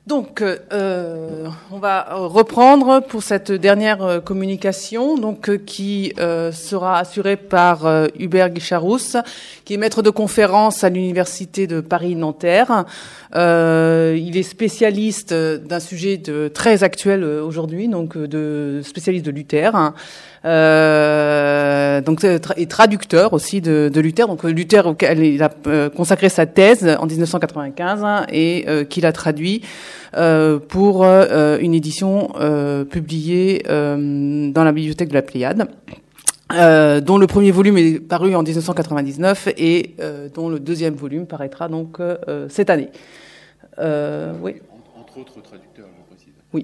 Donc, on va reprendre pour cette dernière communication, donc qui sera assurée par Hubert Guicharousse, qui est maître de conférence à l'université de Paris-Nanterre. Il est spécialiste d'un sujet très actuel aujourd'hui, donc spécialiste de Luther. Donc et traducteur aussi de Luther, donc Luther auquel il a consacré sa thèse en 1995 et qu'il a traduit pour une édition publiée dans la bibliothèque de la Pléiade, dont le premier volume est paru en 1999 et dont le deuxième volume paraîtra donc cette année. Oui. Entre autres traducteurs, je précise. Oui.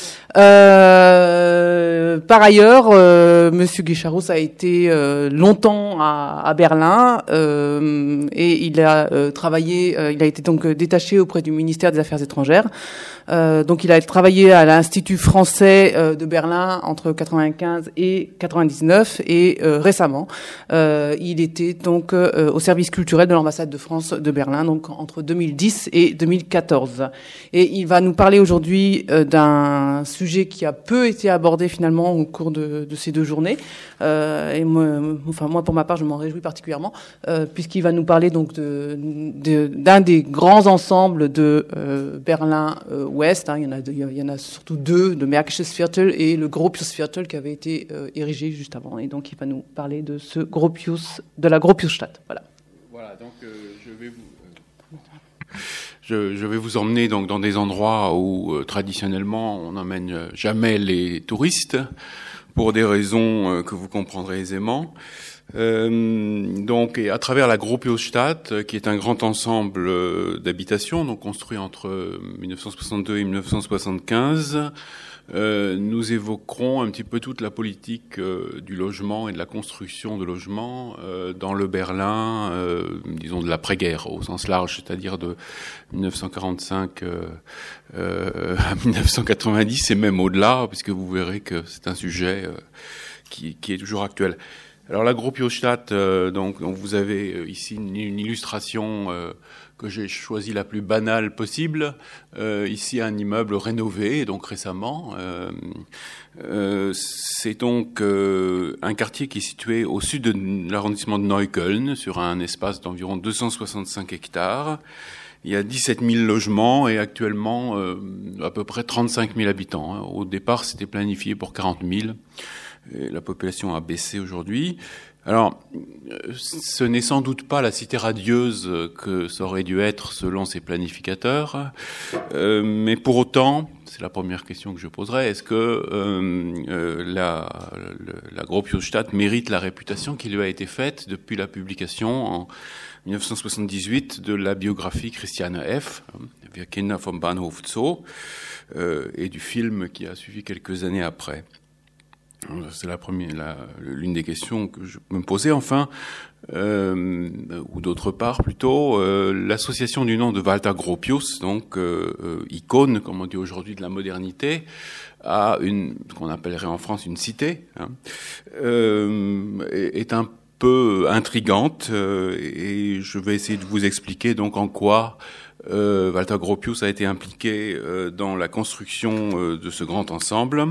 Par ailleurs, Monsieur Guicharousse a été longtemps à Berlin et il a travaillé. Il a été donc détaché auprès du ministère des Affaires étrangères. Donc, il a travaillé à l'Institut français de Berlin entre 95 et 99 et récemment, il était donc au service culturel de l'ambassade de France de Berlin, donc entre 2010 et 2014. Et il va nous parler aujourd'hui d'un sujet qui a peu été abordé finalement au cours de ces deux journées. Et moi, pour ma part, je m'en réjouis particulièrement puisqu'il va nous parler donc d'un des grands ensembles de Berlin-Ouest. Il y en a surtout deux, le Märkisches Viertel et le Gropiusviertel qui avait été érigé juste avant. Et donc, il va nous parler de de la Gropiusstadt. Voilà. Voilà. Donc, je vais vous emmener donc dans des endroits où traditionnellement on n'emmène jamais les touristes pour des raisons que vous comprendrez aisément. Donc, et à travers la Gropiusstadt, qui est un grand ensemble d'habitations, donc construit entre 1962 et 1975, nous évoquerons un petit peu toute la politique du logement et de la construction de logements dans le Berlin, disons de l'après-guerre au sens large, c'est-à-dire de 1945 à 1990 et même au-delà, puisque vous verrez que c'est un sujet qui est toujours actuel. Alors la Gropiusstadt, donc vous avez ici une illustration que j'ai choisi la plus banale possible. Ici un immeuble rénové, donc récemment. C'est donc un quartier qui est situé au sud de l'arrondissement de Neukölln, sur un espace d'environ 265 hectares. Il y a 17 000 logements et actuellement à peu près 35 000 habitants. Au départ, c'était planifié pour 40 000. Et la population a baissé aujourd'hui. Alors, ce n'est sans doute pas la cité radieuse que ça aurait dû être selon ses planificateurs, mais pour autant, c'est la première question que je poserai, est-ce que la Gropiusstadt mérite la réputation qui lui a été faite depuis la publication en 1978 de la biographie Christiane F., Wir Kinder vom Bahnhof Zoo, et du film qui a suivi quelques années après. C'est l'une des questions que je peux me poser. Enfin, ou d'autre part plutôt, l'association du nom de Walter Gropius, donc icône, comme on dit aujourd'hui, de la modernité, a ce qu'on appellerait en France une cité, est un peu intrigante, et je vais essayer de vous expliquer donc en quoi Walter Gropius a été impliqué dans la construction de ce grand ensemble.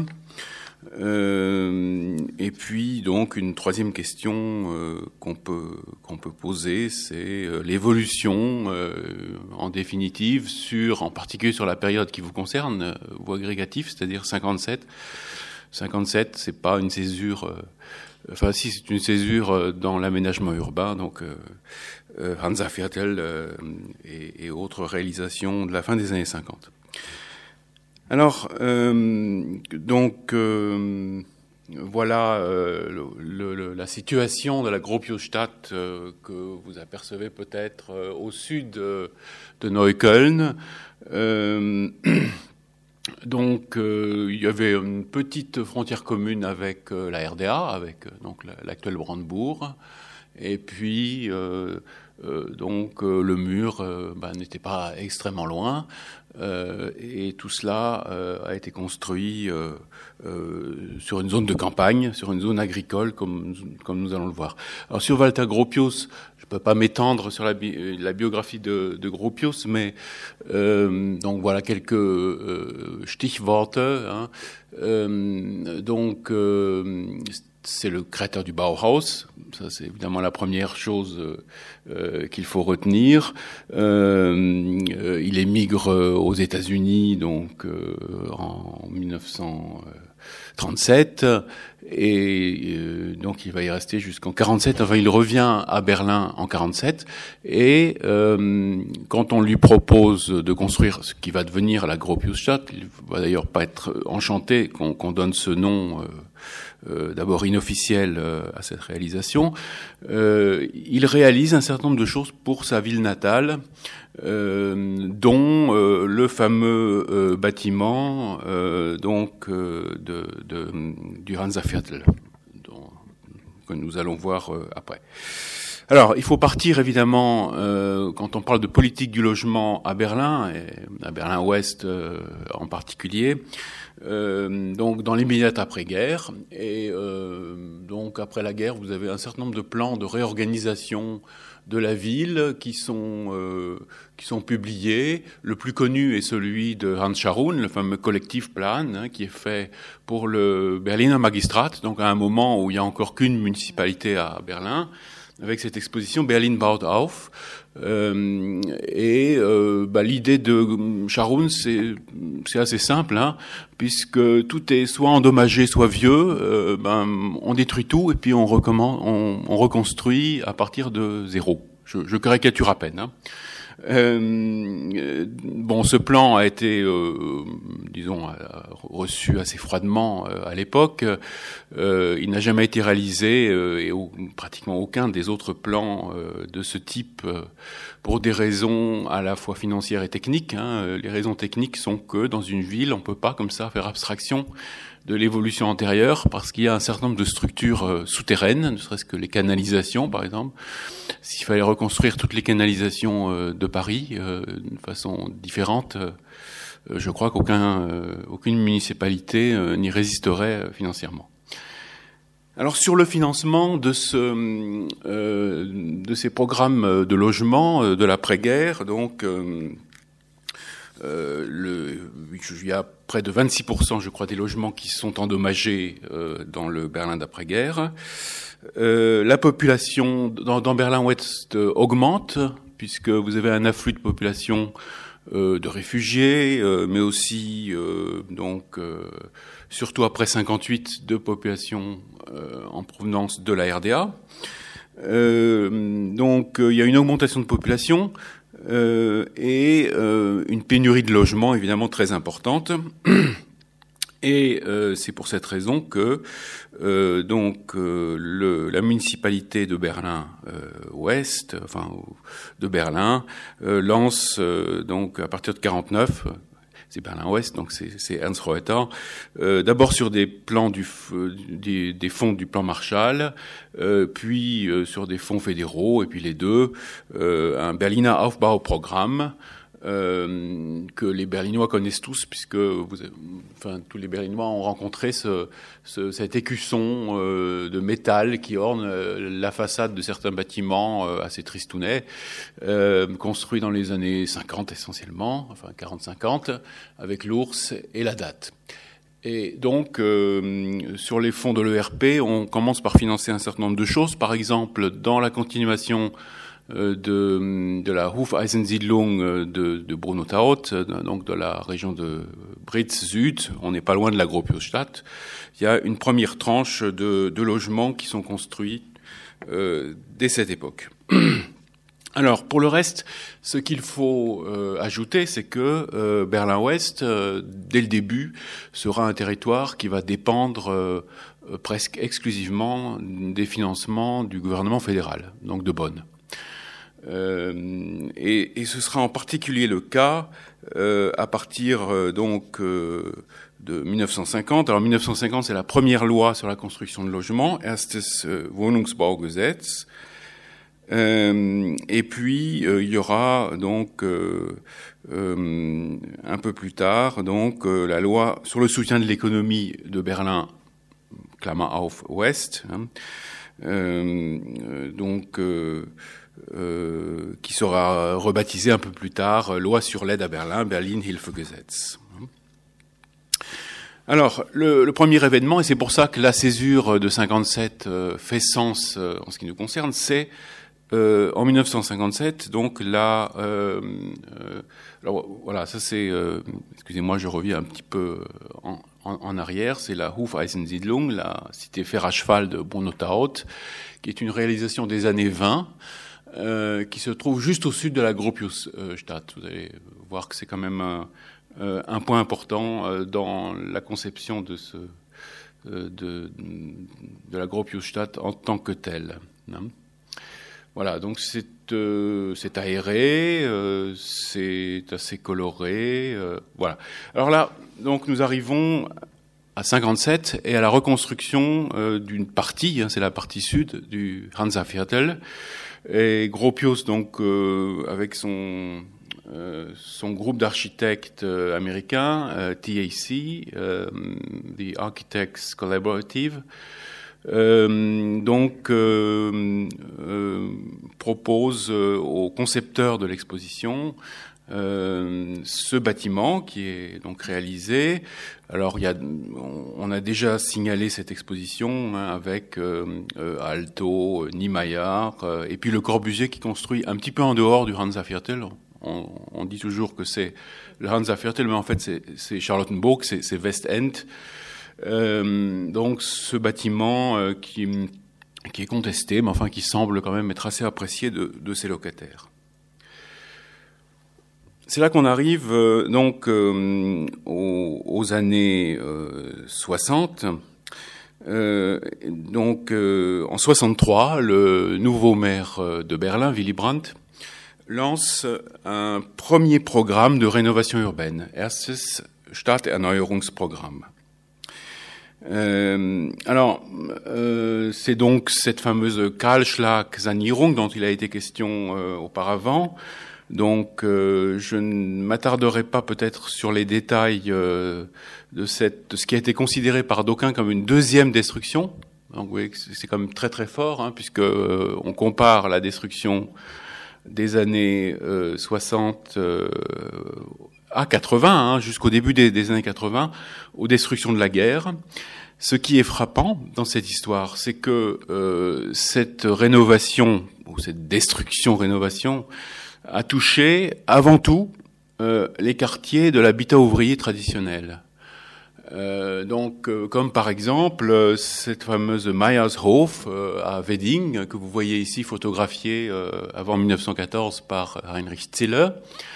Et puis donc une troisième question qu'on peut poser, c'est l'évolution en définitive en particulier sur la période qui vous concerne, vous agrégatif, c'est-à-dire 57. 57, c'est pas une césure. Enfin, si, c'est une césure dans l'aménagement urbain, donc Hansa-Viertel et autres réalisations de la fin des années 50. Alors, voilà la situation de la Gropiusstadt que vous apercevez peut-être au sud de Neukölln. Donc, il y avait une petite frontière commune avec la RDA, avec donc l'actuel Brandebourg, et puis Donc le mur n'était pas extrêmement loin. Et tout cela a été construit sur une zone de campagne, sur une zone agricole, comme nous allons le voir. Alors sur Walter Gropius, je ne peux pas m'étendre sur la biographie de Gropius, mais donc voilà quelques Stichworte. Hein. C'est le créateur du Bauhaus. Ça, c'est évidemment la première chose qu'il faut retenir. Il émigre aux États-Unis donc en 1937 et donc il va y rester jusqu'en 47. Enfin, il revient à Berlin en 47 et quand on lui propose de construire ce qui va devenir la Gropiusstadt, il va d'ailleurs pas être enchanté qu'on donne ce nom. D'abord inofficiel à cette réalisation, il réalise un certain nombre de choses pour sa ville natale, dont le fameux bâtiment du Hansaviertel, que nous allons voir après. Alors, il faut partir évidemment, quand on parle de politique du logement à Berlin, et à Berlin-Ouest en particulier, donc dans l'immédiate après-guerre, et donc après la guerre, vous avez un certain nombre de plans de réorganisation de la ville qui sont publiés. Le plus connu est celui de Hans Scharoun, le fameux Kollektivplan, hein, qui est fait pour le Berliner Magistrat, donc à un moment où il n'y a encore qu'une municipalité à Berlin, avec cette exposition Berlin baut auf. L'idée de Scharoun, c'est assez simple, hein, puisque tout est soit endommagé, soit vieux. On détruit tout et puis on reconstruit à partir de zéro. Je caricature à peine. Hein. Ce plan a été, reçu assez froidement à l'époque. Il n'a jamais été réalisé et pratiquement aucun des autres plans de ce type pour des raisons à la fois financières et techniques. Hein. Les raisons techniques sont que dans une ville, on peut pas comme ça faire abstraction de l'évolution antérieure parce qu'il y a un certain nombre de structures souterraines, ne serait-ce que les canalisations par exemple. S'il fallait reconstruire toutes les canalisations de Paris d'une façon différente, je crois qu'aucune municipalité n'y résisterait financièrement. Alors sur le financement de ces programmes de logement de l'après-guerre, donc il y a près de 26%, je crois, des logements qui sont endommagés dans le Berlin d'après-guerre. La population dans Berlin-Ouest augmente, puisque vous avez un afflux de population de réfugiés, mais aussi surtout après 58 de population en provenance de la RDA. Il y a une augmentation de population et une pénurie de logements évidemment très importante. Et c'est pour cette raison que la municipalité de Berlin Ouest, de Berlin, lance donc à partir de 49. C'est Berlin-Ouest, donc c'est Ernst Reuter. D'abord sur des plans des fonds du plan Marshall, puis sur des fonds fédéraux, et puis les deux, un Berliner Aufbauprogramm que les Berlinois connaissent tous, puisque tous les Berlinois ont rencontré cet écusson de métal qui orne la façade de certains bâtiments assez tristounets, construits dans les années 50 essentiellement, 40-50, avec l'ours et la date. Et donc, sur les fonds de l'ERP, on commence par financer un certain nombre de choses. Par exemple, dans la continuation de la Hufeisensiedlung de Bruno Taut, donc de la région de Britz-Süd, on n'est pas loin de la Gropiusstadt, il y a une première tranche de logements qui sont construits dès cette époque. Alors, pour le reste, ce qu'il faut ajouter, c'est que Berlin-Ouest, dès le début, sera un territoire qui va dépendre presque exclusivement des financements du gouvernement fédéral, donc de Bonn. Et ce sera en particulier le cas à partir de 1950. Alors 1950, c'est la première loi sur la construction de logements, erstes Wohnungsbaugesetz, Et puis il y aura donc un peu plus tard donc la loi sur le soutien de l'économie de Berlin, Klammer auf West, qui sera rebaptisée un peu plus tard loi sur l'aide à Berlin, Berlin-Hilfegesetz. Alors, le premier événement, et c'est pour ça que la césure de 57 fait sens en ce qui nous concerne, c'est en 1957, donc là, alors voilà, ça c'est, excusez-moi, je reviens un petit peu en arrière, c'est la Hufeisensiedlung, la cité fer à cheval de Bonneau-Taut, qui est une réalisation des années 20, qui se trouve juste au sud de la Gropiusstadt. Vous allez voir que c'est quand même un point important dans la conception de la Gropiusstadt en tant que telle. Voilà, donc c'est aéré, c'est assez coloré, voilà. Alors là, donc nous arrivons à 57 et à la reconstruction d'une partie, c'est la partie sud du Hansa-Viertel, et Gropius donc avec son groupe d'architectes américains, TAC, The Architects Collaborative, propose aux concepteurs de l'exposition ce bâtiment qui est donc réalisé. Alors on a déjà signalé cette exposition avec Aalto, Niemeyer, et puis Le Corbusier qui construit un petit peu en dehors du Hansa-Viertel. On dit toujours que c'est le Hansa-Viertel, mais en fait c'est Charlottenburg, c'est West-End. Donc ce bâtiment qui est contesté, mais enfin qui semble quand même être assez apprécié de ses locataires. C'est là qu'on arrive donc aux années 60. Donc en 63, le nouveau maire de Berlin, Willy Brandt, lance un premier programme de rénovation urbaine, erstes Stadterneuerungsprogramm. C'est donc cette fameuse Kahlschlag-Sanierung dont il a été question auparavant. Donc, je ne m'attarderai pas peut-être sur les détails de ce qui a été considéré par d'aucuns comme une deuxième destruction. Donc, vous voyez que c'est quand même très très fort, puisque on compare la destruction des années 60 à 80, jusqu'au début des années 80, aux destructions de la guerre. Ce qui est frappant dans cette histoire, c'est que cette rénovation, ou cette destruction-rénovation, a touché avant tout les quartiers de l'habitat ouvrier traditionnel. Comme par exemple cette fameuse Meyershof à Wedding, que vous voyez ici photographiée avant 1914 par Heinrich Zille.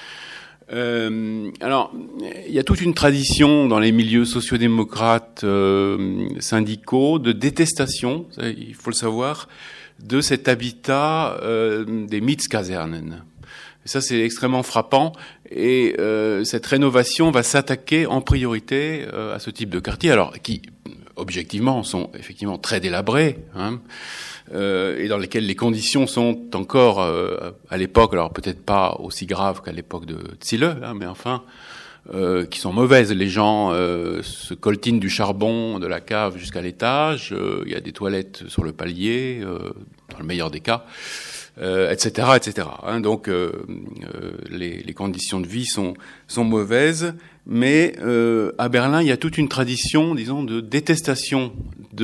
Alors, il y a toute une tradition dans les milieux sociodémocrates syndicaux de détestation, il faut le savoir, de cet habitat des Mietskasernen. Et ça, c'est extrêmement frappant. Et cette rénovation va s'attaquer en priorité à ce type de quartier, alors qui, objectivement, sont effectivement très délabrés, et dans lesquels les conditions sont encore, à l'époque, alors peut-être pas aussi graves qu'à l'époque de Zille, mais enfin, qui sont mauvaises. Les gens se coltinent du charbon de la cave jusqu'à l'étage, il y a des toilettes sur le palier, dans le meilleur des cas, etc., etc. Donc, les conditions de vie sont mauvaises, mais à Berlin, il y a toute une tradition, disons, de détestation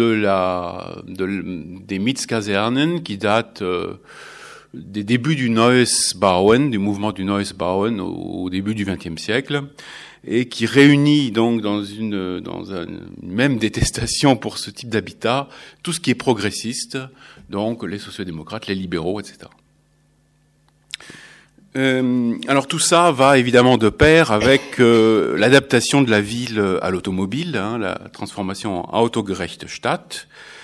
des Mietskasernen qui date des débuts du Neues-Bauen, du mouvement du Neues-Bauen au début du XXe siècle, et qui réunit donc dans une même détestation pour ce type d'habitat tout ce qui est progressiste, donc les sociodémocrates, les libéraux, etc. Alors tout ça va évidemment de pair avec l'adaptation de la ville à l'automobile, la transformation en autogerechte Stadt,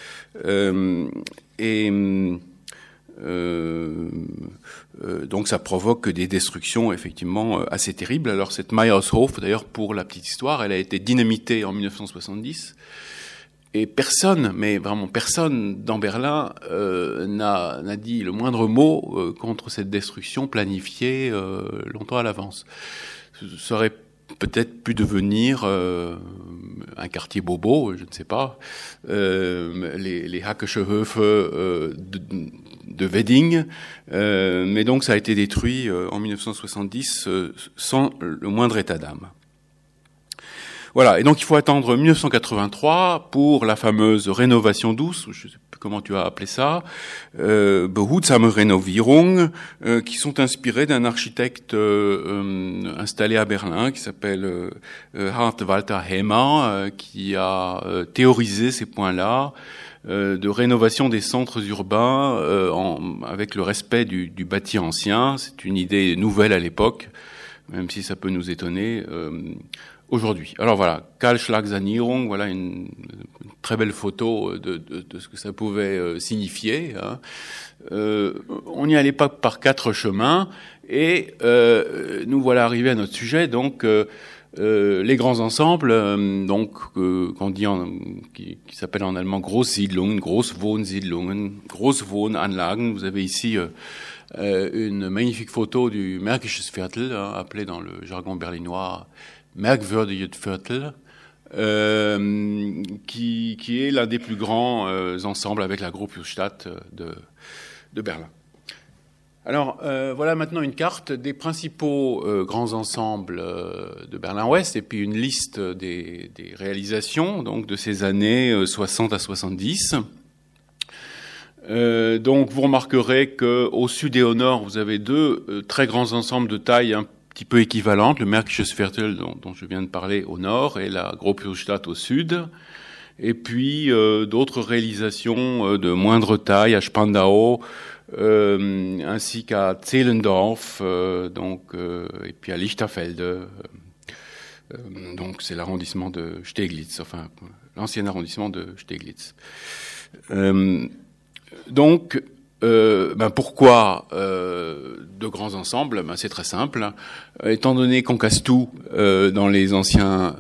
donc ça provoque des destructions effectivement assez terribles. Alors cette Meyershof, d'ailleurs pour la petite histoire, elle a été dynamitée en 1970 Et personne, mais vraiment personne dans Berlin n'a dit le moindre mot contre cette destruction planifiée longtemps à l'avance. Ça aurait peut-être pu devenir un quartier bobo, je ne sais pas, les Hackesche Höfe de Wedding, mais donc ça a été détruit en 1970 sans le moindre état d'âme. Voilà, et donc il faut attendre 1983 pour la fameuse rénovation douce, je ne sais plus comment tu as appelé ça, behutsame Renovierung, qui sont inspirées d'un architecte installé à Berlin qui s'appelle Hart Walter Hemer, qui a théorisé ces points-là de rénovation des centres urbains avec le respect du bâti ancien. C'est une idée nouvelle à l'époque, même si ça peut nous étonner aujourd'hui. Alors voilà, Kahlschlagsanierung, voilà une très belle photo de ce que ça pouvait signifier. Hein. On y allait pas par 4 chemins, et nous voilà arrivés à notre sujet, donc les grands ensembles, qu'on dit qui s'appelle en allemand Großsiedlungen, Großwohnsiedlungen, Großwohnanlagen. Vous avez ici une magnifique photo du Märkisches Viertel, appelé dans le jargon berlinois Merkwürdiges Viertel, qui est l'un des plus grands ensembles avec la Gropiusstadt de Berlin. Alors, voilà maintenant une carte des principaux grands ensembles de Berlin-Ouest, et puis une liste des réalisations donc de ces années 60 à 70. Donc, vous remarquerez qu'au sud et au nord, vous avez 2 très grands ensembles de taille un petit peu équivalente, le Märkisches Viertel dont je viens de parler au nord et la Gropiusstadt au sud. Et puis d'autres réalisations de moindre taille à Spandau, ainsi qu'à Zehlendorf, et puis à Lichterfelde. Donc c'est l'arrondissement de Steglitz, enfin l'ancien arrondissement de Steglitz. Pourquoi de grands ensembles? C'est très simple. Étant donné qu'on casse tout dans les anciennes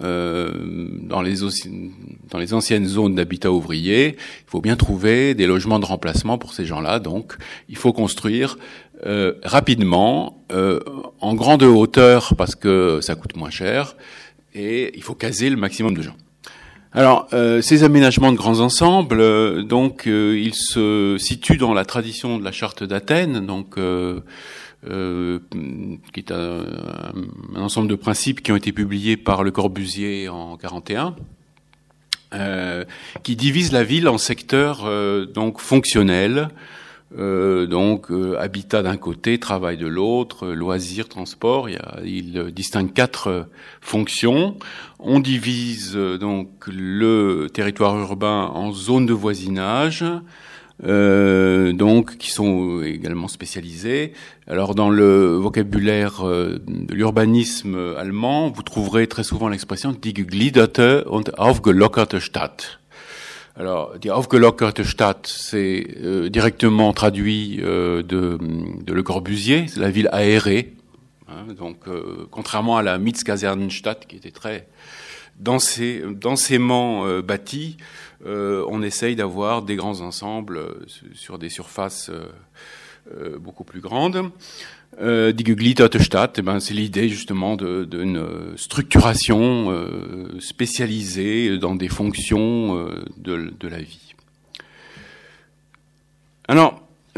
zones d'habitat ouvrier, il faut bien trouver des logements de remplacement pour ces gens-là. Donc, il faut construire rapidement, en grande hauteur parce que ça coûte moins cher, et il faut caser le maximum de gens. Alors, ces aménagements de grands ensembles, ils se situent dans la tradition de la charte d'Athènes, qui est un ensemble de principes qui ont été publiés par Le Corbusier en 1941, qui divise la ville en secteurs fonctionnels, habitat d'un côté, travail de l'autre, loisirs, transport. Il distingue 4 fonctions. On divise donc le territoire urbain en zones de voisinage, qui sont également spécialisées. Alors dans le vocabulaire de l'urbanisme allemand, vous trouverez très souvent l'expression die gegliederte und aufgelockerte Stadt. Alors, die aufgelockerte Stadt, c'est directement traduit de Le Corbusier, c'est la ville aérée. Hein, contrairement à la Mietskasernenstadt, qui était très densément bâtie, on essaye d'avoir des grands ensembles sur des surfaces beaucoup plus grandes. Die gegliederte Stadt, c'est l'idée justement d'une structuration spécialisée dans des fonctions de la vie. Alors,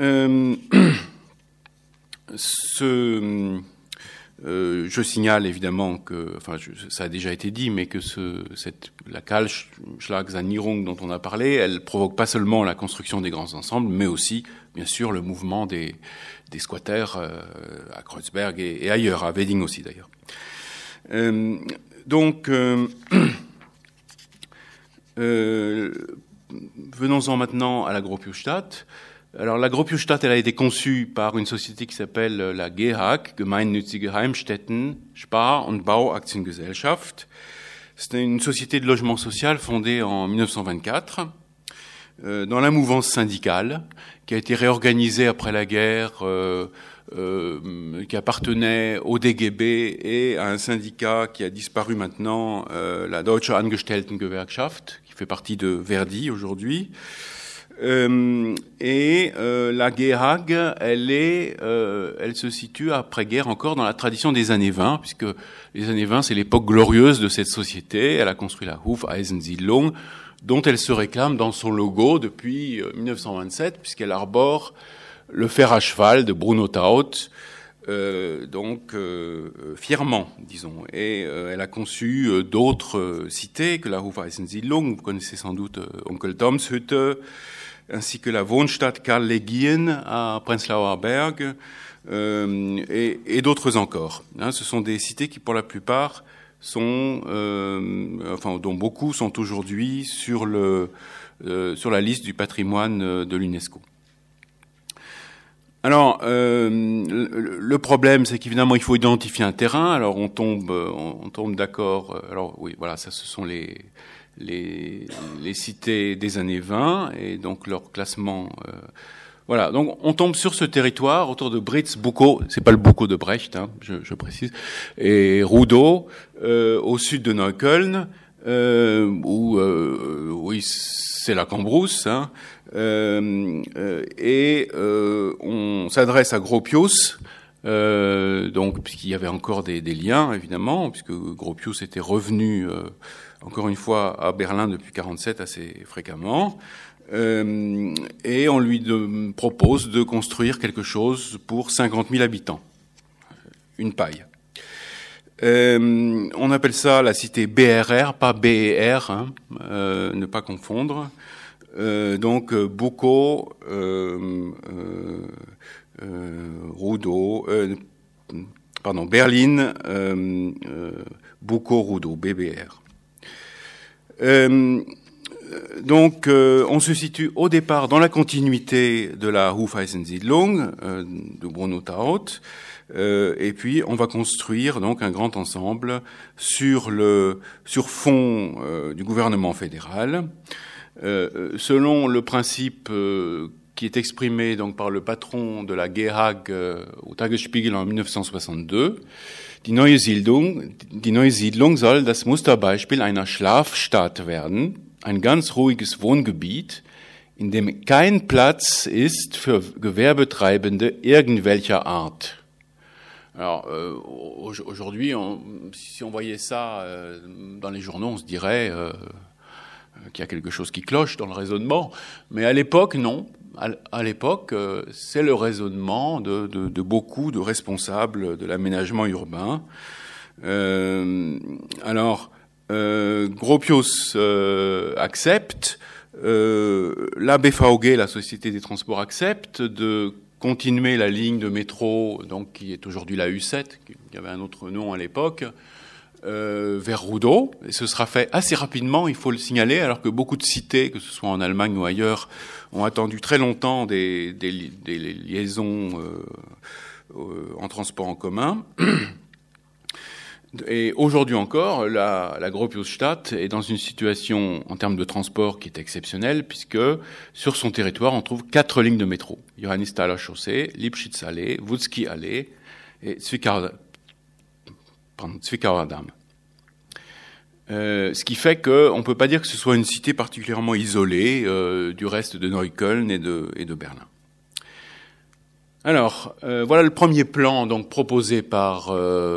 je signale évidemment que, ça a déjà été dit, mais que la Kahlschlagsanierung dont on a parlé, elle provoque pas seulement la construction des grands ensembles, mais aussi, bien sûr, le mouvement des squatters à Kreuzberg et ailleurs, à Wedding aussi d'ailleurs. Venons-en maintenant à la Gropiusstadt. Alors la Gropiusstadt, elle a été conçue par une société qui s'appelle la GEHAG, Gemeinnützige Heimstätten Spar- und Bauaktiengesellschaft. C'est une société de logement social fondée en 1924. dans la mouvance syndicale, qui a été réorganisée après la guerre, qui appartenait au DGB et à un syndicat qui a disparu maintenant, la Deutsche Angestelltengewerkschaft, qui fait partie de Verdi aujourd'hui. La GEHAG, elle se situe après-guerre encore dans la tradition des années 20, puisque les années 20, c'est l'époque glorieuse de cette société. Elle a construit la Hufeisensiedlung, dont elle se réclame dans son logo depuis 1927, puisqu'elle arbore le fer à cheval de Bruno Taut, fièrement, disons. Et elle a conçu d'autres cités que la Hufeisensiedlung. Vous connaissez sans doute Onkel Toms Hütte, ainsi que la Wohnstadt Karl Legien à Prenzlauer Berg, et d'autres encore. Ce sont des cités qui, pour la plupart, dont beaucoup sont aujourd'hui sur la liste du patrimoine de l'UNESCO. Alors, le problème, c'est qu'évidemment, il faut identifier un terrain. Alors, on tombe d'accord. Alors, oui, voilà, ça, ce sont les cités des années 20 et donc leur classement. Voilà, donc on tombe sur ce territoire autour de Britz, Bukow, c'est pas le Bukow de Brecht, hein, je précise, et Rudow, au sud de Neukölln, où oui, c'est la Cambrousse, hein, on s'adresse à Gropius, donc puisqu'il y avait encore des liens évidemment, puisque Gropius était revenu encore une fois à Berlin depuis 1947 assez fréquemment. Et on lui propose de construire quelque chose pour 50 000 habitants, une paille. On appelle ça la cité BRR, pas BER, hein, ne pas confondre. Donc Bukow, Rudow, Berlin, Bukow, Rudow, BBR. Donc, on se situe au départ dans la continuité de la Hufeisensiedlung de Bruno Taut, et puis on va construire donc un grand ensemble sur fond du gouvernement fédéral, selon le principe qui est exprimé donc par le patron de la GEHAG au Tagesspiegel en 1962. Die neue Siedlung soll das Musterbeispiel einer Schlafstadt werden, ein ganz ruhiges Wohngebiet, in dem kein Platz ist für Gewerbetreibende irgendwelcher Art. Alors, aujourd'hui, si on voyait ça dans les journaux, on se dirait qu'il y a quelque chose qui cloche dans le raisonnement. Mais à l'époque, non. À l'époque, c'est le raisonnement de beaucoup de responsables de l'aménagement urbain. Gropius accepte, la BVG, la Société des Transports, accepte de continuer la ligne de métro, donc qui est aujourd'hui la U7, qui avait un autre nom à l'époque, vers Rudow. Et ce sera fait assez rapidement, il faut le signaler, alors que beaucoup de cités, que ce soit en Allemagne ou ailleurs, ont attendu très longtemps des liaisons en transport en commun. Et aujourd'hui encore, la Gropiusstadt est dans une situation en termes de transport qui est exceptionnelle, puisque sur son territoire, on trouve 4 lignes de métro. Johannisthaler Chaussee, Lipschitz-Allee, Wutzki-Allee et Zwickauer Damm. Ce qui fait qu'on ne peut pas dire que ce soit une cité particulièrement isolée du reste de Neukölln et de Berlin. Alors, voilà le premier plan donc proposé par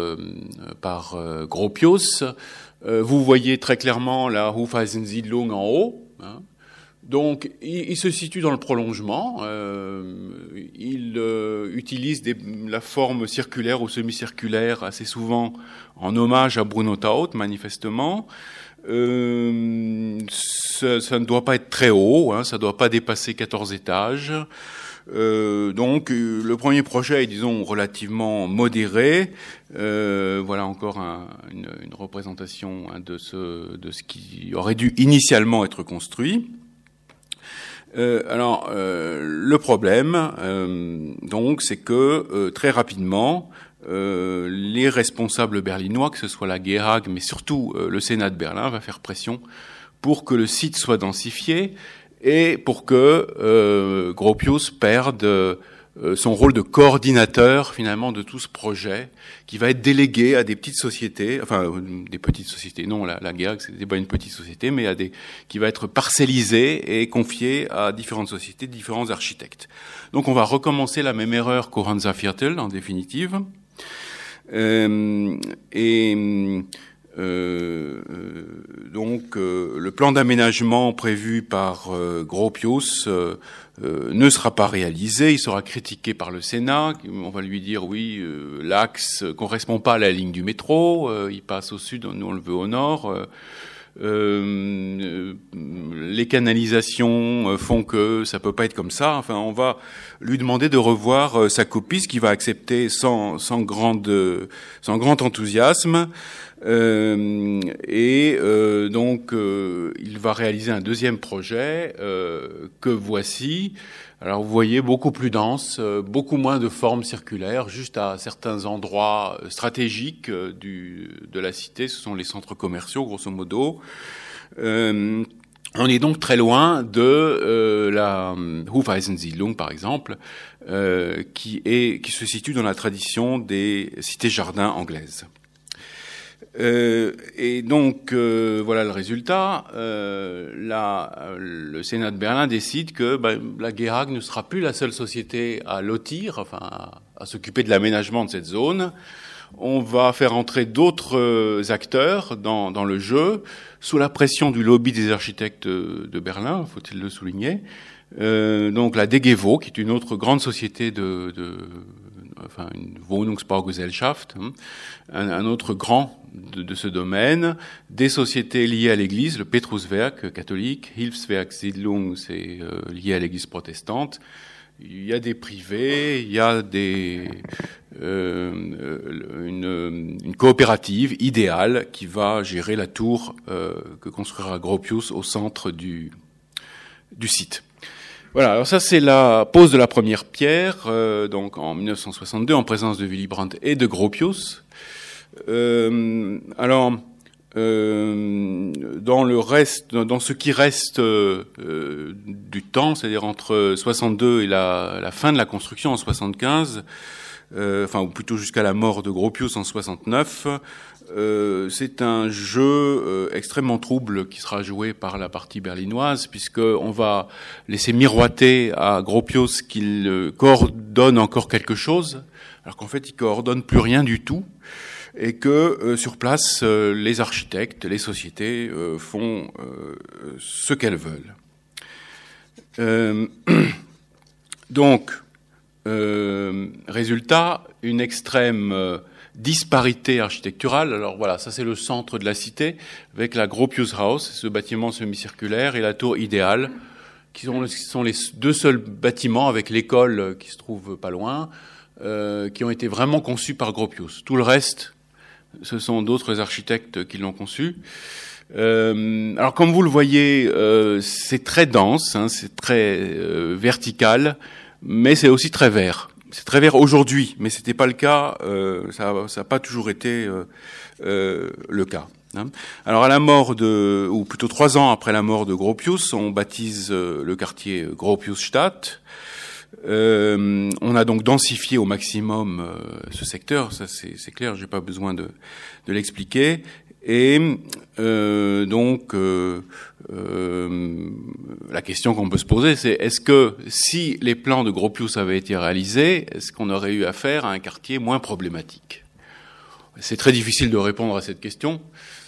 Gropius. Vous voyez très clairement la Hufeisensiedlung en haut, hein. Donc, il se situe dans le prolongement. Il utilise la forme circulaire ou semi-circulaire assez souvent en hommage à Bruno Taut, manifestement. Ça ne doit pas être très haut, hein, ça ne doit pas dépasser 14 étages. Donc, le premier projet est, disons, relativement modéré. Voilà encore une représentation de ce qui aurait dû initialement être construit. Le problème, donc, c'est que très rapidement, les responsables berlinois, que ce soit la GEHAG, mais surtout le Sénat de Berlin, va faire pression pour que le site soit densifié et pour que Gropius perde son rôle de coordinateur finalement de tout ce projet, qui va être délégué à des petites sociétés, enfin des petites sociétés, non, la GERG c'était pas une petite société, mais qui va être parcellisé et confié à différentes sociétés, différents architectes. Donc on va recommencer la même erreur qu'au Hansa-Viertel en définitive. Donc le plan d'aménagement prévu par Gropius ne sera pas réalisé, il sera critiqué par le Sénat, on va lui dire oui, l'axe correspond pas à la ligne du métro, il passe au sud, nous on le veut au nord. Les canalisations font que ça peut pas être comme ça. Enfin, on va lui demander de revoir sa copie, ce qu'il va accepter sans grand enthousiasme. Donc, il va réaliser un deuxième projet que voici. Alors, vous voyez, beaucoup plus dense, beaucoup moins de formes circulaires, juste à certains endroits stratégiques de la cité. Ce sont les centres commerciaux, grosso modo. On est donc très loin de la Hufeisensiedlung, par exemple, qui se situe dans la tradition des cités-jardins anglaises. Et donc voilà le résultat. Le Sénat de Berlin décide que la GERAG ne sera plus la seule société à lotir, enfin à s'occuper de l'aménagement de cette zone. On va faire entrer d'autres acteurs dans le jeu, sous la pression du lobby des architectes de Berlin, faut-il le souligner. Donc la DGEWO, qui est une autre grande société une Wohnungsbaugesellschaft, un autre grand de ce domaine, des sociétés liées à l'Église, le Petruswerk catholique, Hilfswerk Siedlung, c'est lié à l'Église protestante. Il y a des privés, il y a une coopérative idéale qui va gérer la tour que construira Gropius au centre du site. Voilà, alors ça c'est la pose de la première pierre, donc en 1962, en présence de Willy Brandt et de Gropius. Dans ce qui reste du temps, c'est-à-dire entre 62 et la fin de la construction en 75, ou plutôt jusqu'à la mort de Gropius en 69, c'est un jeu extrêmement trouble qui sera joué par la partie berlinoise, puisqu'on va laisser miroiter à Gropius qu'il coordonne encore quelque chose, alors qu'en fait il coordonne plus rien du tout, et que sur place les architectes, les sociétés font ce qu'elles veulent. Donc, résultat, une extrême disparité architecturale. Alors voilà, ça c'est le centre de la cité, avec la Gropius Haus, ce bâtiment semi-circulaire, et la tour idéale, qui sont les deux seuls bâtiments, avec l'école qui se trouve pas loin, qui ont été vraiment conçus par Gropius. Tout le reste, ce sont d'autres architectes qui l'ont conçu. Alors comme vous le voyez, c'est très dense, c'est très vertical, mais c'est aussi très vert. C'est très vert aujourd'hui, mais c'était pas le cas. Ça n'a pas toujours été le cas. Alors à la mort ou plutôt 3 ans après la mort de Gropius, on baptise le quartier Gropiusstadt. On a donc densifié au maximum ce secteur, ça c'est clair, j'ai pas besoin de l'expliquer. Et la question qu'on peut se poser, c'est est-ce que si les plans de Gropius avaient été réalisés, est-ce qu'on aurait eu affaire à un quartier moins problématique ? C'est très difficile de répondre à cette question.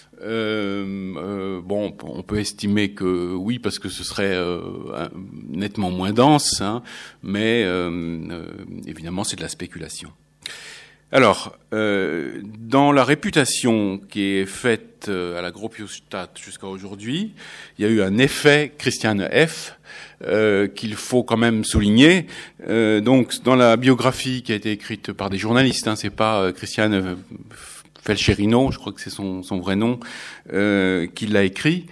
On peut estimer que oui, parce que ce serait nettement moins dense, mais évidemment c'est de la spéculation. Alors, dans la réputation qui est faite à la Gropiusstadt jusqu'à aujourd'hui, il y a eu un effet Christiane F. Qu'il faut quand même souligner. Donc, dans la biographie qui a été écrite par des journalistes, c'est pas Christiane Felcherino, je crois que c'est son vrai nom, qui l'a écrit.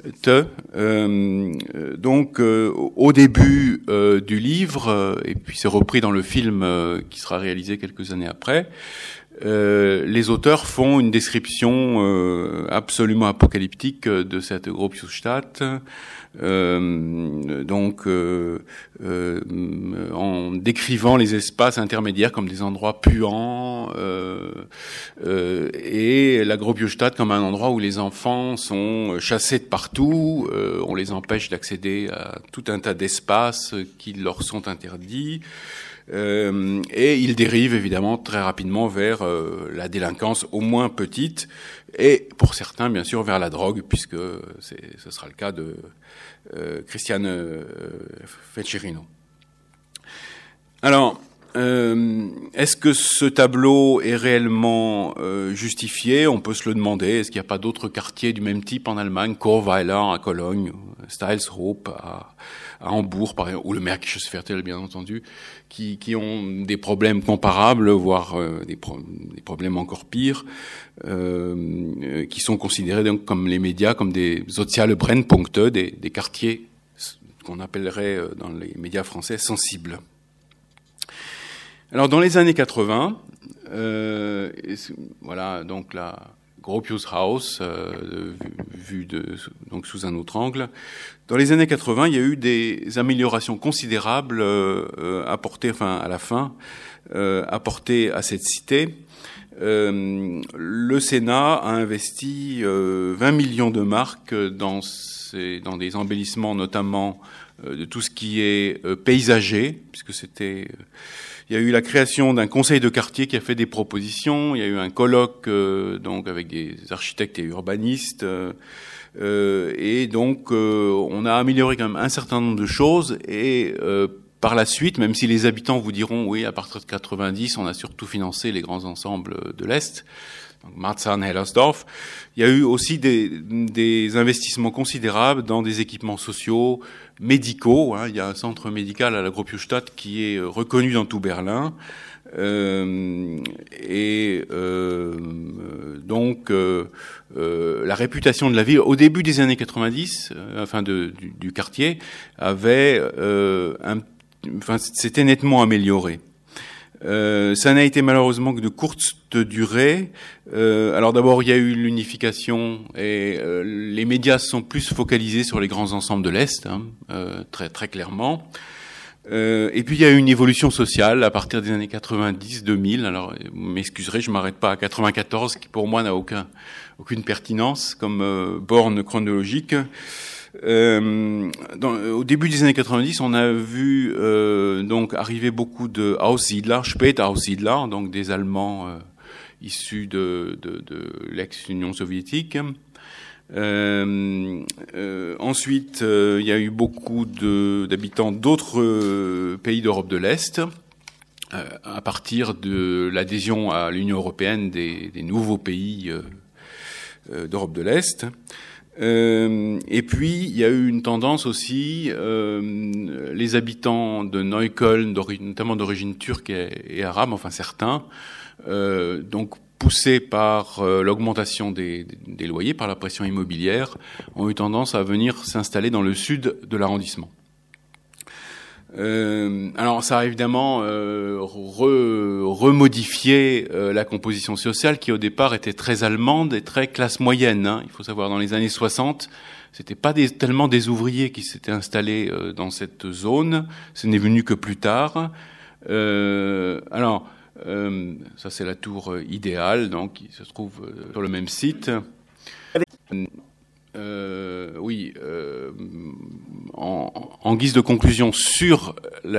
Au début du livre, et puis c'est repris dans le film qui sera réalisé quelques années après, les auteurs font une description absolument apocalyptique de cette Gropiusstadt, en décrivant les espaces intermédiaires comme des endroits puants, et la Gropiusstadt comme un endroit où les enfants sont chassés de partout, on les empêche d'accéder à tout un tas d'espaces qui leur sont interdits. Et il dérive évidemment très rapidement vers la délinquance au moins petite, et pour certains bien sûr vers la drogue, puisque ce sera le cas de Christiane Fecerino. Alors, est-ce que ce tableau est réellement justifié? On peut se le demander. Est-ce qu'il n'y a pas d'autres quartiers du même type en Allemagne, Chorweiler à Cologne, Steilshoop à Hambourg, par exemple, ou le Märkisches Viertel, bien entendu, qui ont des problèmes comparables, voire des problèmes encore pires, qui sont considérés donc comme les médias comme des soziale Brennpunkte, des quartiers qu'on appellerait dans les médias français sensibles. Alors dans les années 80, voilà donc la Gropiushaus vue donc sous un autre angle. Dans les années 80, il y a eu des améliorations considérables apportées à cette cité. Le Sénat a investi 20 millions de marks dans des embellissements, notamment de tout ce qui est paysager, puisque il y a eu la création d'un conseil de quartier qui a fait des propositions. Il y a eu un colloque donc avec des architectes et urbanistes. Et donc on a amélioré quand même un certain nombre de choses. Et par la suite, même si les habitants vous diront oui, à partir de 90, on a surtout financé les grands ensembles de l'Est, donc Marzahn, Hellersdorf, il y a eu aussi des investissements considérables dans des équipements sociaux, médicaux. Il y a un centre médical à la Gropiusstadt qui est reconnu dans tout Berlin. Donc la réputation de la ville au début des années 90, du quartier, s'était nettement améliorée. Ça n'a été malheureusement que de courte durée. Alors d'abord, il y a eu l'unification et les médias se sont plus focalisés sur les grands ensembles de l'Est, très très clairement. Et puis il y a eu une évolution sociale à partir des années 90-2000. Alors, vous m'excuserez, je m'arrête pas à 94, qui pour moi n'a aucune pertinence comme borne chronologique. Au début des années 90, on a vu donc arriver beaucoup de Aussiedler, Spätaussiedler, donc des Allemands issus de l'ex-Union soviétique. Ensuite, il y a eu beaucoup d'habitants d'autres pays d'Europe de l'Est, à partir de l'adhésion à l'Union européenne des nouveaux pays d'Europe de l'Est. Et puis, il y a eu une tendance aussi, les habitants de Neukölln, notamment d'origine turque et arabe, enfin certains, donc poussés par l'augmentation des loyers, par la pression immobilière, ont eu tendance à venir s'installer dans le sud de l'arrondissement. Alors ça a évidemment remodifié la composition sociale qui au départ était très allemande et très classe moyenne. Il faut savoir, dans les années 60, c'était pas tellement des ouvriers qui s'étaient installés dans cette zone. Ce n'est venu que plus tard. Ça c'est la tour idéale, donc qui se trouve sur le même site. En guise de conclusion sur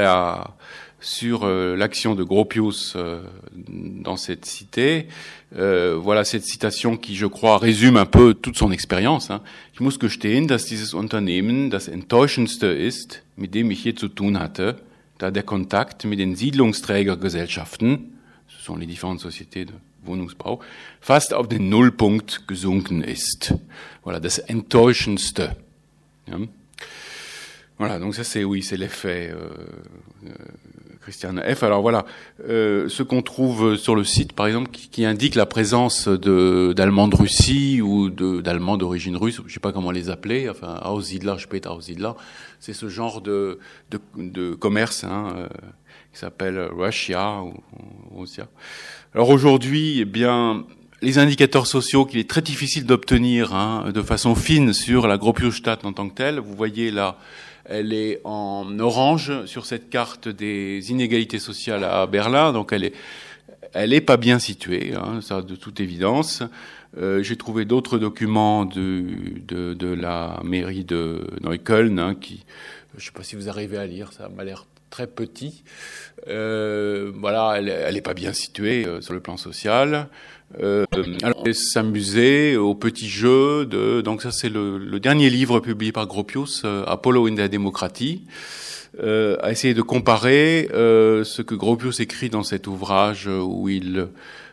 l'action de Gropius dans cette cité, voilà cette citation qui, je crois, résume un peu toute son expérience. Ich muss gestehen, dass dieses Unternehmen das enttäuschendste ist, mit dem ich je zu tun hatte, da der Kontakt mit den Siedlungsträgergesellschaften, ce sont les différentes sociétés de Wohnungsbau, fast auf den Nullpunkt gesunken ist. Voilà, das Enttäuschendste. Ja. Voilà, donc ça c'est l'effet Christiane F. Alors voilà, ce qu'on trouve sur le site, par exemple, qui indique la présence d'Allemands de Russie ou d'Allemands d'origine russe, je sais pas comment les appeler, enfin Aussiedler, später Aussiedler, c'est ce genre de commerce qui s'appelle Russia ou Russia. Alors aujourd'hui, eh bien, les indicateurs sociaux qu'il est très difficile d'obtenir de façon fine sur la Gropiusstadt en tant que telle, vous voyez là, elle est en orange sur cette carte des inégalités sociales à Berlin, donc elle est pas bien située, ça de toute évidence. J'ai trouvé d'autres documents de la mairie de Neukölln, qui, je sais pas si vous arrivez à lire, ça m'a l'air très petit. Voilà, elle est pas bien située sur le plan social. Alors, s'amuser aux petits jeux donc ça c'est le dernier livre publié par Gropius, Apollo in der Demokratie, à essayer de comparer ce que Gropius écrit dans cet ouvrage où il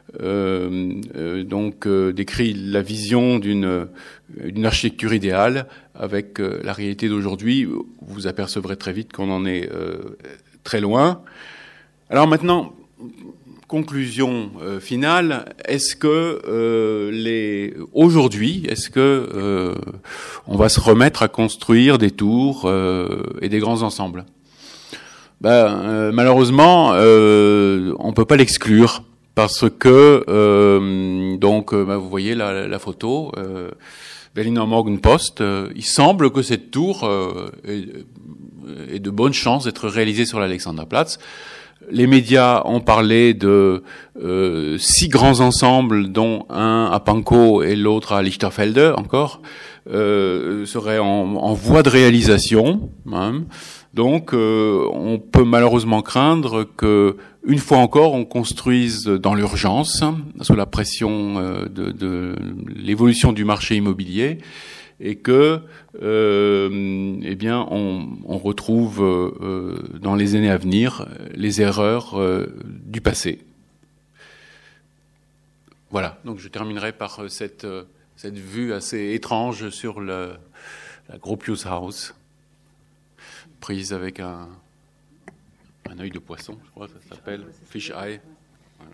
décrit la vision d'une architecture idéale avec la réalité d'aujourd'hui. Vous apercevrez très vite qu'on en est très loin. Alors maintenant, conclusion finale, est-ce que aujourd'hui, est-ce que on va se remettre à construire des tours et des grands ensembles? Malheureusement, on peut pas l'exclure parce que vous voyez la photo, Berliner Morgenpost. Il semble que cette tour ait de bonnes chances d'être réalisée sur l'Alexanderplatz. Les médias ont parlé de 6 grands ensembles, dont un à Pankow et l'autre à Lichterfelde encore, seraient en voie de réalisation. Donc, on peut malheureusement craindre que, une fois encore, on construise dans l'urgence, sous la pression de l'évolution du marché immobilier, et que on retrouve dans les années à venir les erreurs du passé. Voilà, donc je terminerai par cette vue assez étrange sur la Gropius House, prise avec un œil de poisson, je crois que ça s'appelle, fish eye. Voilà.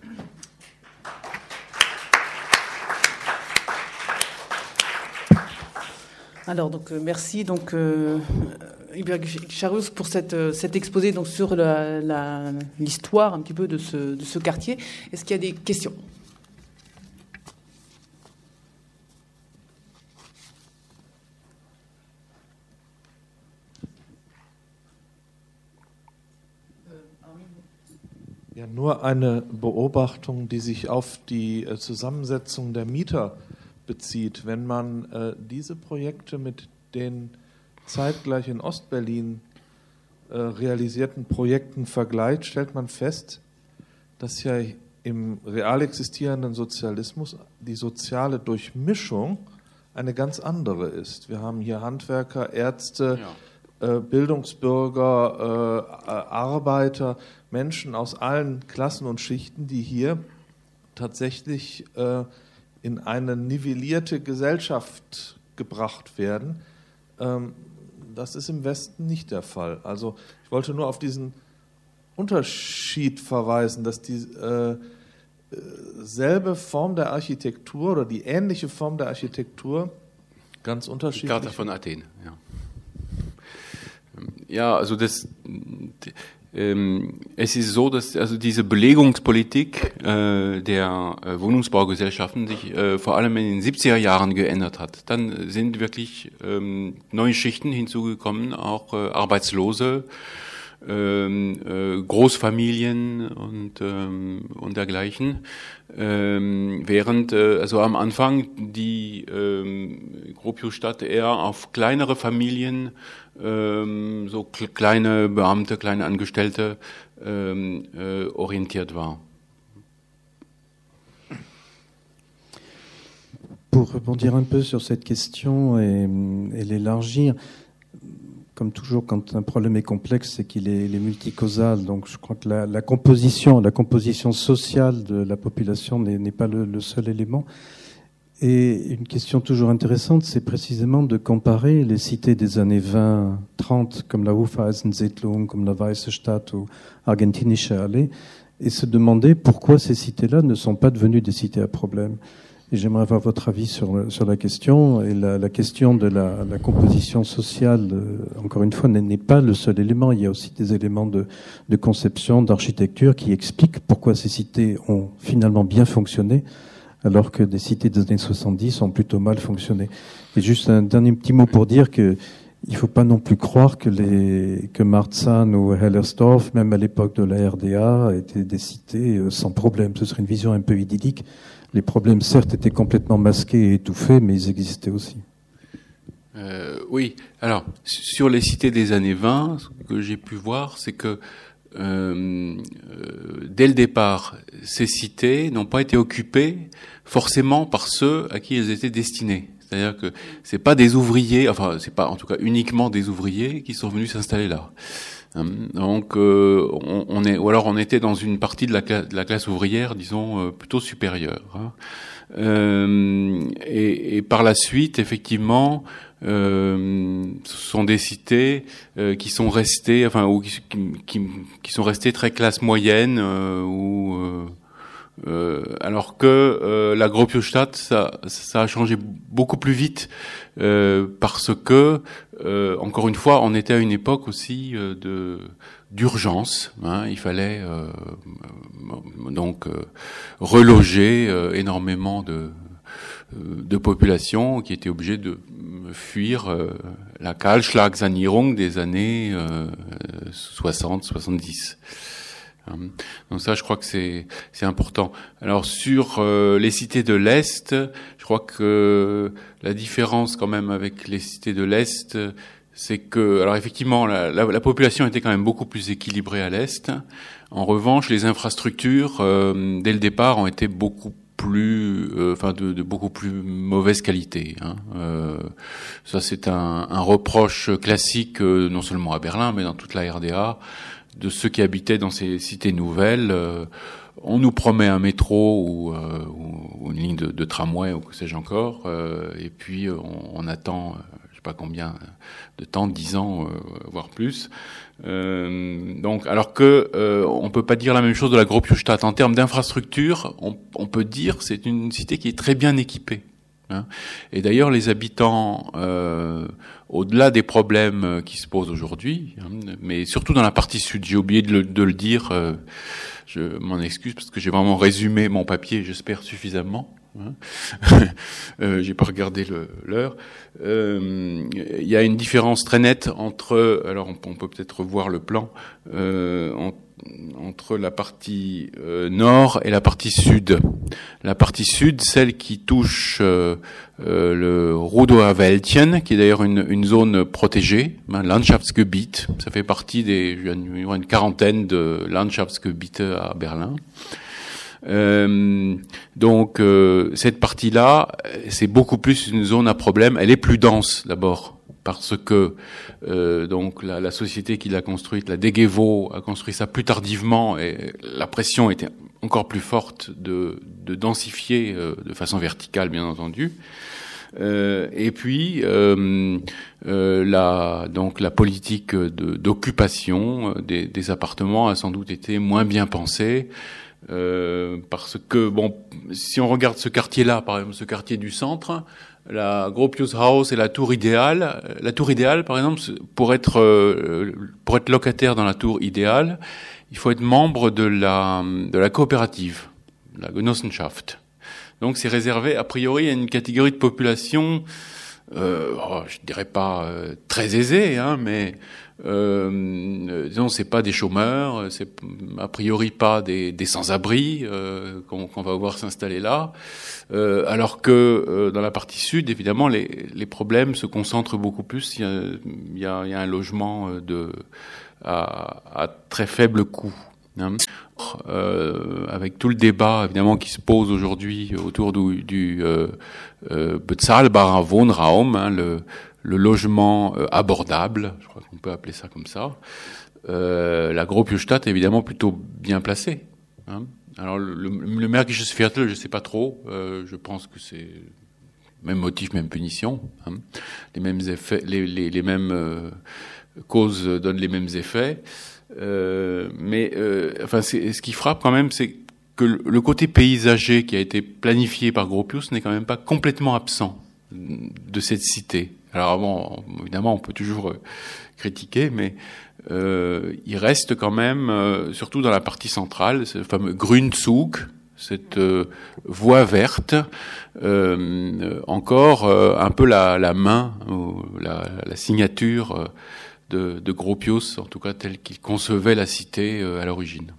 Alors donc merci donc Hubert Guicharus pour cet exposé donc sur l'histoire un petit peu de ce quartier. Est-ce qu'il y a des questions? Ja, nur eine Beobachtung, die sich auf die Zusammensetzung der Mieter bezieht. Wenn man diese Projekte mit den zeitgleich in Ostberlin realisierten Projekten vergleicht, stellt man fest, dass ja im real existierenden Sozialismus die soziale Durchmischung eine ganz andere ist. Wir haben hier Handwerker, Ärzte, Bildungsbürger, Arbeiter, Menschen aus allen Klassen und Schichten, die hier tatsächlich in eine nivellierte Gesellschaft gebracht werden. Das ist im Westen nicht der Fall. Also ich wollte nur auf diesen Unterschied verweisen, dass die selbe Form der Architektur oder die ähnliche Form der Architektur ganz unterschiedlich. Die Charta von Athen, ja. Ja, also es ist so, dass also diese Belegungspolitik der Wohnungsbaugesellschaften sich vor allem in den 70er Jahren geändert hat. Dann sind wirklich neue Schichten hinzugekommen, auch Arbeitslose, Großfamilien und dergleichen. Während also am Anfang die Gropiusstadt eher auf kleinere Familien, so kleine Beamte, kleine Angestellte orientiert war. Pour rebondir un peu sur cette question et l'élargir, comme toujours, quand un problème est complexe, c'est qu'il est multicausal. Donc, je crois que la composition sociale de la population n'est pas le seul élément. Et une question toujours intéressante, c'est précisément de comparer les cités des années 20-30, comme la Hufeisensiedlung, comme la Weiße Stadt ou Argentinische Allee, et se demander pourquoi ces cités-là ne sont pas devenues des cités à problème. Et j'aimerais avoir votre avis sur la question. Et la question de la composition sociale, encore une fois, n'est pas le seul élément. Il y a aussi des éléments de conception, d'architecture qui expliquent pourquoi ces cités ont finalement bien fonctionné, alors que des cités des années 70 ont plutôt mal fonctionné. Et juste un dernier petit mot pour dire que il faut pas non plus croire que Marzahn ou Hellersdorf, même à l'époque de la RDA, étaient des cités sans problème. Ce serait une vision un peu idyllique. Les problèmes, certes, étaient complètement masqués et étouffés, mais ils existaient aussi. Oui. Alors, sur les cités des années 20, ce que j'ai pu voir, c'est que dès le départ, ces cités n'ont pas été occupées forcément par ceux à qui elles étaient destinées. C'est-à-dire que c'est pas des ouvriers, enfin c'est pas en tout cas uniquement des ouvriers qui sont venus s'installer là. Donc on était dans une partie de la classe ouvrière, disons plutôt supérieure. Et par la suite, effectivement, ce sont des cités qui sont restées, enfin ou qui sont restées très classe moyenne alors que la Gropiusstadt, ça a changé beaucoup plus vite parce que encore une fois, on était à une époque aussi d'urgence. Il fallait donc reloger énormément de populations qui étaient obligées de fuir la Kahlschlagsanierung des années 60-70. Donc ça, je crois que c'est important. Alors sur les cités de l'Est, je crois que la différence quand même avec les cités de l'Est, c'est que, alors effectivement, la population était quand même beaucoup plus équilibrée à l'Est. En revanche, les infrastructures, dès le départ, ont été beaucoup plus, de beaucoup plus mauvaise qualité. Ça, c'est un reproche classique, non seulement à Berlin, mais dans toute la RDA. De ceux qui habitaient dans ces cités nouvelles, on nous promet un métro ou une ligne de tramway ou que sais-je encore, et puis on attend, je sais pas combien de temps, 10 ans, voire plus. Donc, alors que on peut pas dire la même chose de la Gropiusstadt en termes d'infrastructure. On peut dire c'est une cité qui est très bien équipée. Et d'ailleurs, les habitants, au-delà des problèmes qui se posent aujourd'hui, mais surtout dans la partie sud, j'ai oublié de le dire, je m'en excuse parce que j'ai vraiment résumé mon papier, j'espère suffisamment. J'ai pas regardé l'heure. Il y a une différence très nette entre, alors on peut peut-être revoir le plan, entre la partie nord et la partie sud. La partie sud, celle qui touche le Rudower Wäldchen, qui est d'ailleurs une zone protégée, Landschaftsgebiet. Ça fait partie une quarantaine de Landschaftsgebiete à Berlin. Donc cette partie-là, c'est beaucoup plus une zone à problème. Elle est plus dense d'abord. Parce que donc la société qui l'a construite, la Degevo, a construit ça plus tardivement et la pression était encore plus forte de densifier de façon verticale, bien entendu. Et puis la politique d'occupation des appartements a sans doute été moins bien pensée. Parce que si on regarde ce quartier-là, par exemple, ce quartier du centre, la Gropiushaus et la tour idéale, par exemple, pour être locataire dans la tour idéale, il faut être membre de la coopérative, la Genossenschaft. Donc c'est réservé a priori à une catégorie de population, je dirais pas très aisée, mais disons c'est pas des chômeurs, c'est a priori pas des sans-abri qu'on va voir s'installer là, alors que dans la partie sud, évidemment, les problèmes se concentrent beaucoup plus. Il y a un logement à très faible coût. Avec tout le débat évidemment qui se pose aujourd'hui autour du bezahlbarer Wohnraum, le logement abordable, je crois qu'on peut appeler ça comme ça. La Gropiusstadt est évidemment plutôt bien placée. Alors le Märkisches Viertel, je sais pas trop. Je pense que c'est Même motif, même punition. Hein. Les mêmes effets, les mêmes causes donnent les mêmes effets. Enfin, ce qui frappe quand même, c'est que le côté paysager qui a été planifié par Gropius n'est quand même pas complètement absent de cette cité. Alors bon, évidemment, on peut toujours critiquer, mais il reste quand même, surtout dans la partie centrale, ce fameux Grünzug, cette voie verte, encore un peu la main, la signature de Gropius, en tout cas telle qu'il concevait la cité à l'origine.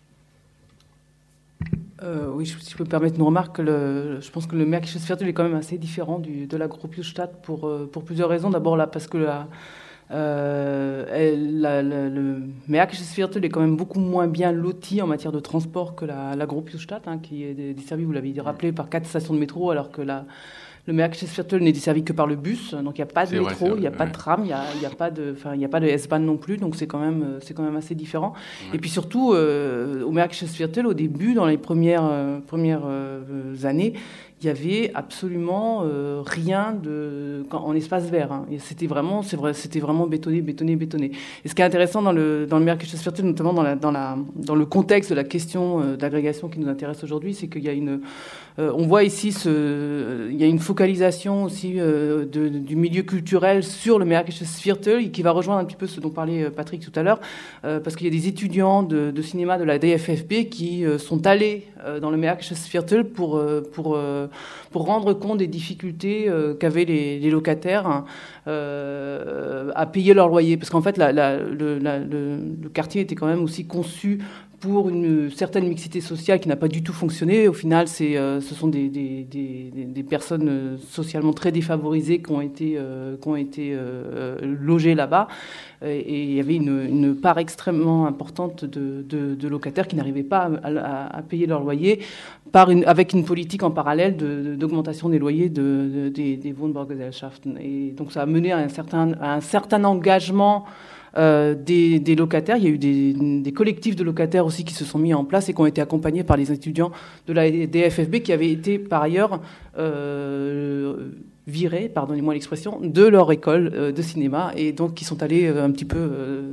Oui, si je peux me permettre une remarque, je pense que le Märkisches Viertel est quand même assez différent de la Gropiusstadt pour plusieurs raisons. D'abord là, parce que le Märkisches Viertel est quand même beaucoup moins bien loti en matière de transport que la Gropiusstadt, hein, qui est desservie, vous l'avez rappelé, par 4 stations de métro, alors que le Märkisches Viertel n'est desservi que par le bus, donc il n'y a pas de métro, il n'y a pas de tram, il n'y a pas de S-Bahn non plus, donc c'est quand même assez différent. Ouais. Et puis surtout, au Märkisches Viertel, au début, dans les premières années, il y avait absolument rien en espace vert. Hein. Et c'était vraiment bétonné. Et ce qui est intéressant dans le Märkisches Viertel, notamment dans le contexte de la question d'agrégation qui nous intéresse aujourd'hui, c'est qu'il y a on voit ici il y a une focalisation aussi du milieu culturel sur le Märkisches Viertel, qui va rejoindre un petit peu ce dont parlait Patrick tout à l'heure, parce qu'il y a des étudiants de cinéma de la DFFB qui sont allés dans le Märkisches Viertel pour rendre compte des difficultés qu'avaient les locataires à payer leur loyer, parce qu'en fait le quartier était quand même aussi conçu pour une certaine mixité sociale qui n'a pas du tout fonctionné. Au final, ce sont des personnes socialement très défavorisées qui ont été logées là-bas. Et il y avait une part extrêmement importante de locataires qui n'arrivaient pas à payer leur loyer, avec une politique en parallèle d'augmentation des loyers des Wohnbaugesellschaften. Et donc ça a mené à un certain engagement des locataires. Il y a eu des collectifs de locataires aussi qui se sont mis en place et qui ont été accompagnés par les étudiants de la DFFB, qui avaient été par ailleurs virés, pardonnez-moi l'expression, de leur école de cinéma, et donc qui sont allés un petit peu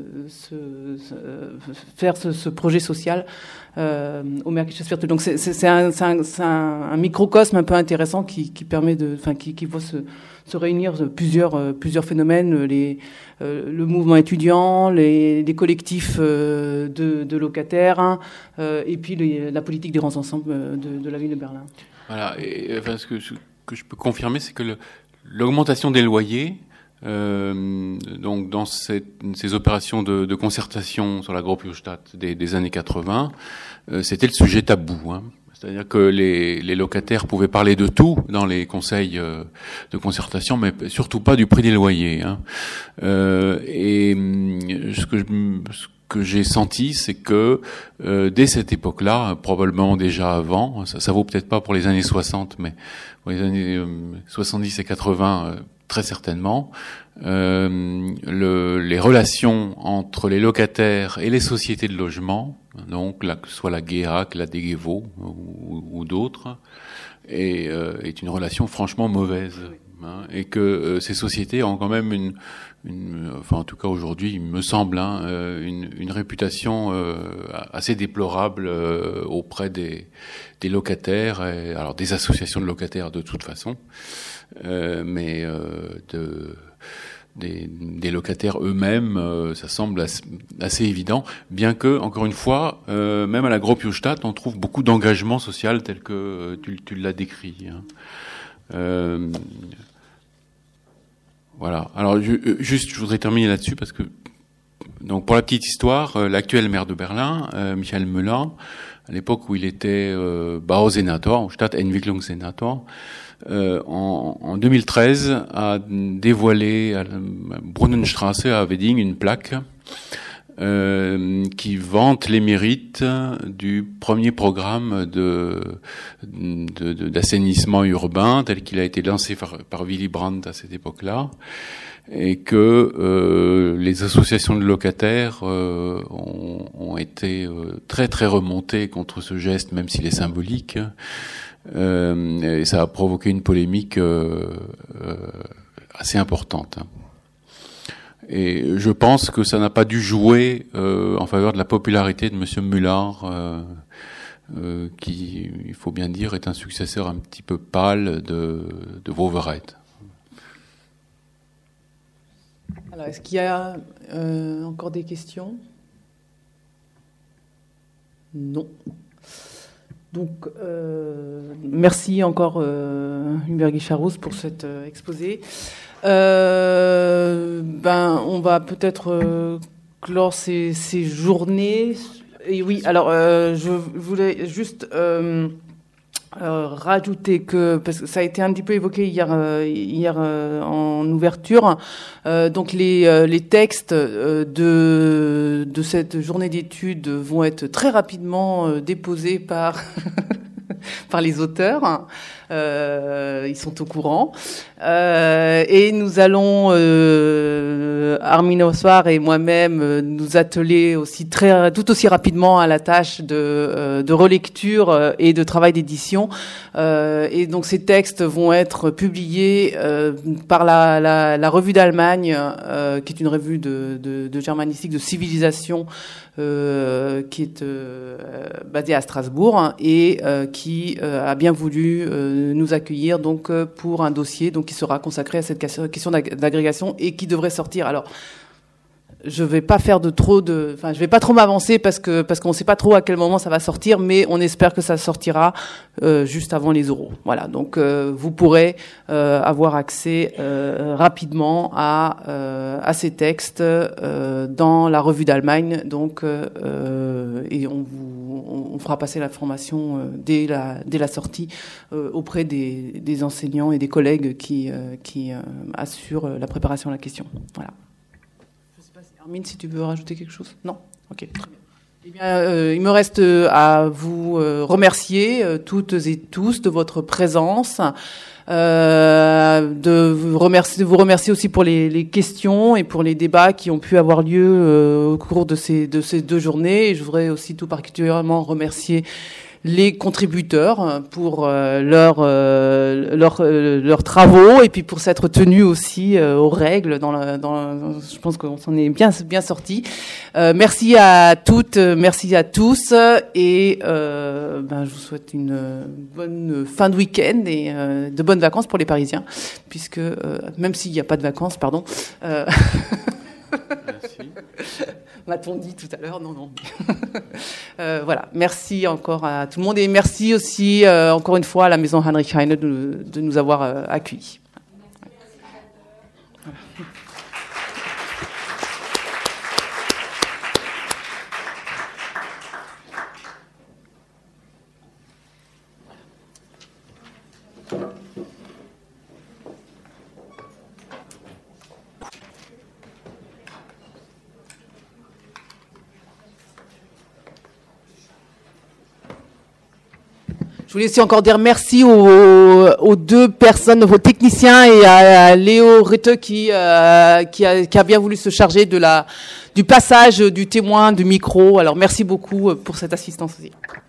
faire ce projet social au Märkisches Viertel. Donc c'est un microcosme un peu intéressant qui permet qui voit se réunir plusieurs phénomènes, le mouvement étudiant, les collectifs de locataires, hein, et puis la politique des grands ensembles de la ville de Berlin. Voilà, et enfin, ce que je peux confirmer, c'est que l'augmentation des loyers, donc dans ces opérations de concertation sur la Gropiusstadt des années 80, c'était le sujet tabou, hein. C'est-à-dire que les locataires pouvaient parler de tout dans les conseils de concertation, mais surtout pas du prix des loyers, hein. Et ce que j'ai senti, c'est que dès cette époque-là, probablement déjà avant, ça vaut peut-être pas pour les années 60, mais pour les années 70 et 80, très certainement, les relations entre les locataires et les sociétés de logement, donc que ce soit la GEAC, la DGEVO ou d'autres, est une relation franchement mauvaise, hein, et que ces sociétés ont quand même enfin en tout cas aujourd'hui, il me semble, hein, une réputation assez déplorable auprès des locataires, alors des associations de locataires de toute façon, mais des locataires eux-mêmes, ça semble assez évident, bien que, encore une fois, même à la Gropiusstadt, on trouve beaucoup d'engagement social tel que tu l'as décrit, hein. Voilà. Alors, je voudrais terminer là-dessus parce que, donc, pour la petite histoire, l'actuel maire de Berlin, Michael Müller, à l'époque où il était Bausenator, Stadtentwicklungssenator, en 2013, a dévoilé à la Brunnenstraße à Wedding une plaque qui vante les mérites du premier programme d'assainissement urbain tel qu'il a été lancé par Willy Brandt à cette époque-là, et que les associations de locataires ont été très très remontées contre ce geste, même s'il est symbolique. Et ça a provoqué une polémique assez importante. Et je pense que ça n'a pas dû jouer en faveur de la popularité de Monsieur Muller, qui, il faut bien dire, est un successeur un petit peu pâle de Wowereit. Alors, est-ce qu'il y a encore des questions? Non. Donc, merci encore Hubert Guicharousse pour cet exposé. On va peut-être clore ces journées. Et oui, alors je voulais juste rajouter que, parce que ça a été un petit peu évoqué hier en ouverture, donc les textes de cette journée d'études vont être très rapidement déposés par par les auteurs. Ils sont au courant. Et nous allons, Armin Oswar et moi-même, nous atteler aussi tout aussi rapidement à la tâche de relecture et de travail d'édition. Et donc ces textes vont être publiés par la Revue d'Allemagne, qui est une revue de germanistique, de civilisation, qui est basée à Strasbourg et qui a bien voulu nous accueillir donc pour un dossier donc qui sera consacré à cette question d'agrégation et qui devrait sortir. Alors, je vais pas je vais pas trop m'avancer parce qu'on sait pas trop à quel moment ça va sortir, mais on espère que ça sortira juste avant les oraux. Voilà, donc vous pourrez avoir accès rapidement à ces textes dans la Revue d'Allemagne, donc et on fera passer l'information dès la sortie auprès des enseignants et des collègues qui assurent la préparation à la question. Voilà. Armin, si tu veux rajouter quelque chose? Non? Ok, très bien. Eh bien, il me reste à vous remercier toutes et tous de votre présence, de vous remercier aussi pour les questions et pour les débats qui ont pu avoir lieu au cours de ces 2 journées. Et je voudrais aussi tout particulièrement remercier les contributeurs pour leurs travaux et puis pour s'être tenus aussi aux règles je pense qu'on s'en est bien sorti. Merci à toutes, merci à tous et je vous souhaite une bonne fin de week-end et de bonnes vacances pour les Parisiens puisque même s'il n'y a pas de vacances, pardon. Merci. M'a-t-on dit tout à l'heure? Non. Voilà. Merci encore à tout le monde et merci aussi encore une fois à la Maison Heinrich Heine de nous avoir accueillis. Voilà. Je voulais aussi encore dire merci aux 2 personnes, aux techniciens et à Léo Ritte qui a bien voulu se charger du passage du témoin, du micro. Alors merci beaucoup pour cette assistance aussi.